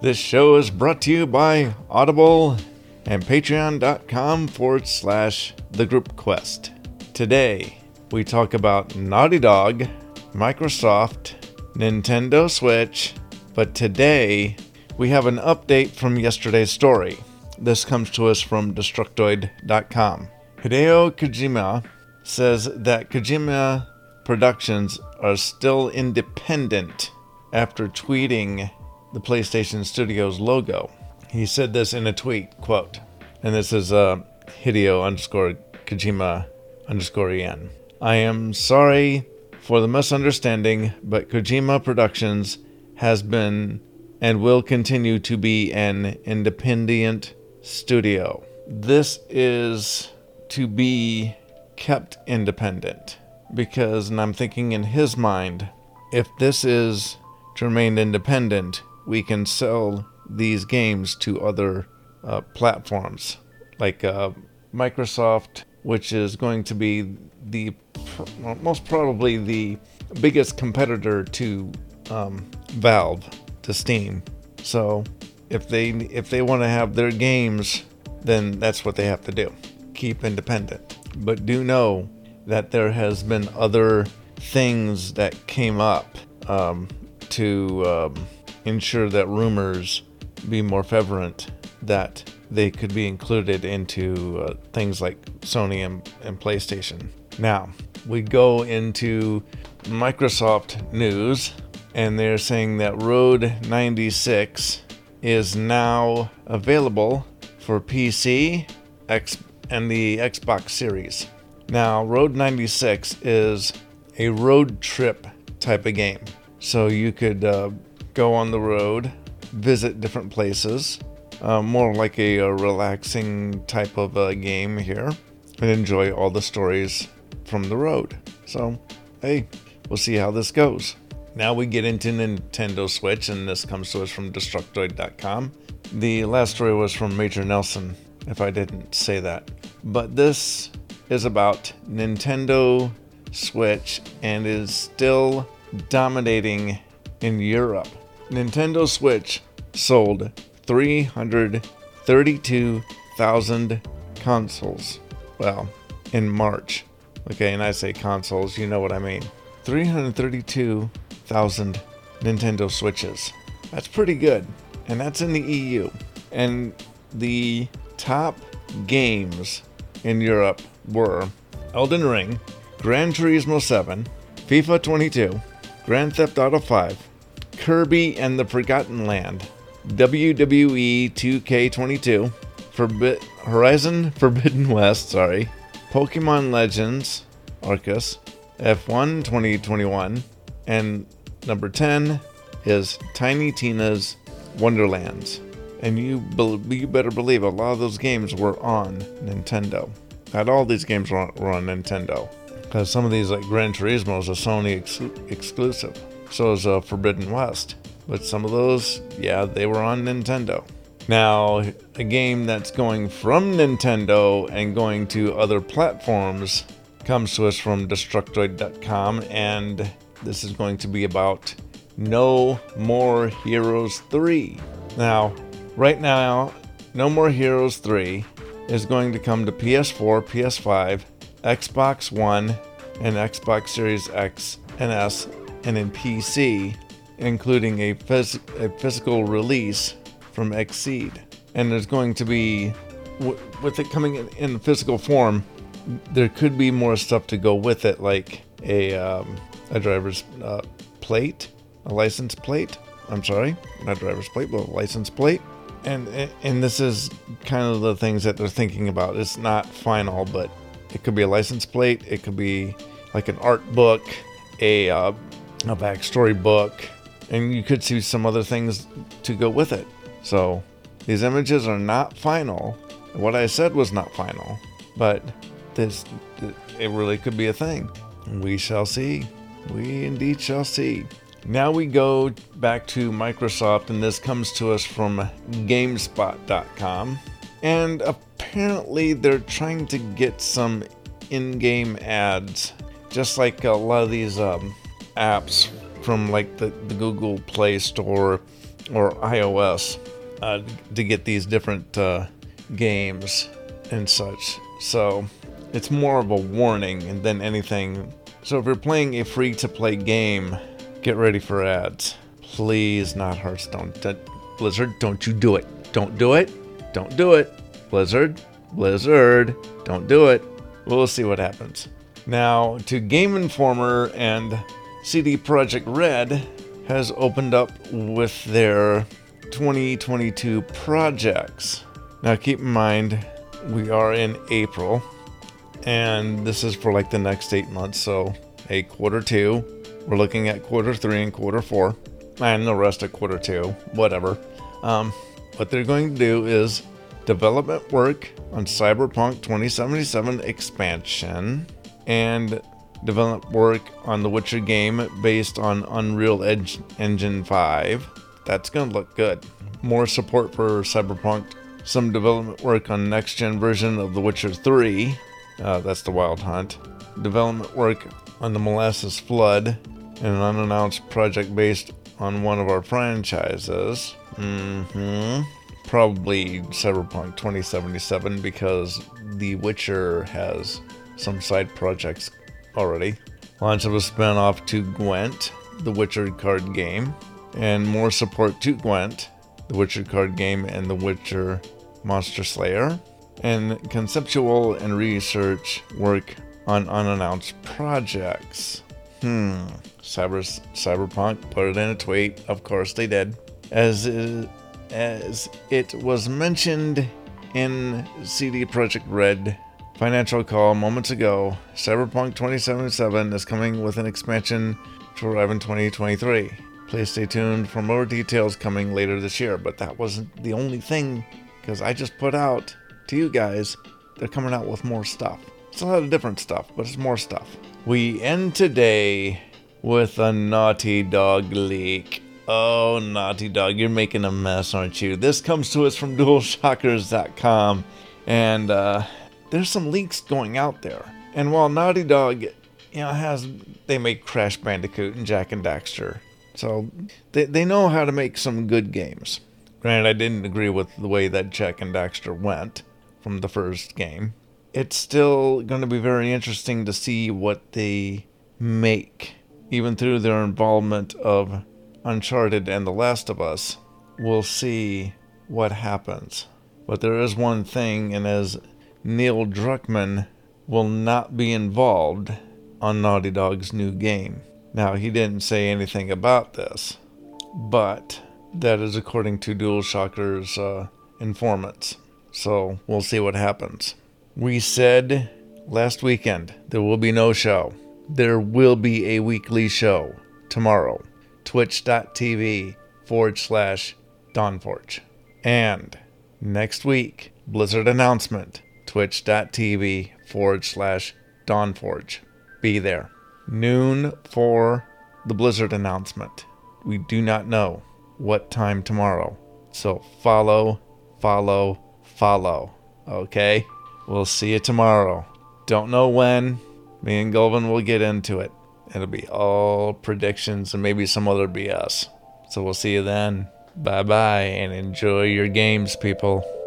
This show is brought to you by Audible and patreon.com/The Group Quest. Today, we talk about Naughty Dog, Microsoft, Nintendo Switch, but today, we have an update from yesterday's story. This comes to us from Destructoid.com. Hideo Kojima says that Kojima Productions are still independent after tweeting the PlayStation Studios logo. He said this in a tweet, quote, and this is Hideo_Kojima_en. I am sorry for the misunderstanding, but Kojima Productions has been and will continue to be an independent studio. This is to be kept independent because, and I'm thinking in his mind, if this is to remain independent, we can sell these games to other platforms like Microsoft, which is going to be most probably the biggest competitor to Valve, to Steam. So if they want to have their games, then that's what they have to do. Keep independent. But do know that there has been other things that came up to ensure that rumors be more fervent, that they could be included into things like Sony and PlayStation. Now, we go into Microsoft news, and they're saying that Road 96 is now available for PC and the Xbox Series. Now, Road 96 is a road trip type of game. So you could go on the road, visit different places, more like a relaxing type of game here, and enjoy all the stories from the road. So, hey, we'll see how this goes. Now we get into Nintendo Switch, and this comes to us from Destructoid.com. The last story was from Major Nelson, if I didn't say that. But this is about Nintendo Switch and is still dominating in Europe. Nintendo Switch sold 332,000 consoles. Well, in March. Okay, and I say consoles, you know what I mean. 332,000 Nintendo Switches. That's pretty good. And that's in the EU. And the top games in Europe were Elden Ring, Gran Turismo 7, FIFA 22, Grand Theft Auto 5, Kirby and the Forgotten Land, WWE 2K22, Horizon Forbidden West, Pokemon Legends Arceus, F1 2021, and number 10 is Tiny Tina's Wonderlands. And you better believe a lot of those games were on Nintendo. Not all these games were on Nintendo. Because some of these, like Gran Turismo, is a Sony exclusive. So is Forbidden West. But some of those, yeah, they were on Nintendo. Now, a game that's going from Nintendo and going to other platforms comes to us from Destructoid.com. And this is going to be about No More Heroes 3. Now, right now, No More Heroes 3 is going to come to PS4, PS5, Xbox One, and Xbox Series X and S, and in PC, including a physical release from Xseed. And there's going to be, with it coming in physical form, there could be more stuff to go with it, like a driver's plate, a license plate. I'm sorry, not driver's plate, but a license plate. And this is kind of the things that they're thinking about. It's not final, but it could be a license plate. It could be like an art book, a backstory book, and you could see some other things to go with it. So these images are not final. What I said was not final, but it really could be a thing. We shall see. We indeed shall see. Now we go back to Microsoft, and this comes to us from GameSpot.com. And apparently they're trying to get some in-game ads, just like a lot of these apps from like the Google Play Store or iOS to get these different games and such. So it's more of a warning than anything. So if you're playing a free-to-play game, get ready for ads. Please, not Hearthstone. Blizzard, don't you do it. Don't do it. Don't do it. Blizzard, don't do it. We'll see what happens. Now, to Game Informer and CD Projekt Red has opened up with their 2022 projects. Now, keep in mind, we are in April, and this is for like the next 8 months. So, quarter 2, we're looking at quarter 3 and quarter 4, and the rest of quarter 2, whatever. What they're going to do is development work on Cyberpunk 2077 expansion and development work on the Witcher game based on Unreal Engine 5. That's going to look good. More support for Cyberpunk. Some development work on next-gen version of The Witcher 3. That's the Wild Hunt. Development work on the Molasses Flood, and an unannounced project based on one of our franchises. Probably Cyberpunk 2077 because The Witcher has some side projects already. Launch of a spin-off to Gwent, the Witcher card game, and more support to Gwent, the Witcher card game, and the Witcher Monster Slayer, and conceptual and research work on unannounced projects. Cyberpunk put it in a tweet. Of course they did. As it was mentioned in CD Projekt Red financial call moments ago, Cyberpunk 2077 is coming with an expansion to arrive in 2023. Please stay tuned for more details coming later this year. But that wasn't the only thing, because I just put out to you guys, they're coming out with more stuff. It's a lot of different stuff, but it's more stuff. We end today with a Naughty Dog leak. Oh, Naughty Dog, you're making a mess, aren't you? This comes to us from DualShockers.com, and there's some leaks going out there. And while Naughty Dog, they make Crash Bandicoot and Jak and Daxter, so they know how to make some good games. Granted, I didn't agree with the way that Jak and Daxter went from the first game. It's still going to be very interesting to see what they make, even through their involvement of Uncharted and The Last of Us. We'll see what happens. But there is one thing, and as Neil Druckmann will not be involved on Naughty Dog's new game. Now, he didn't say anything about this, but that is according to DualShockers informants. So we'll see what happens. We said last weekend there will be no show. There will be a weekly show tomorrow. Twitch.tv/DawnForge. And next week, Blizzard announcement. Twitch.tv/DawnForge. Be there. Noon for the Blizzard announcement. We do not know what time tomorrow. So follow. Okay? We'll see you tomorrow. Don't know when. Me and Golvin will get into it. It'll be all predictions and maybe some other BS. So we'll see you then. Bye-bye and enjoy your games, people.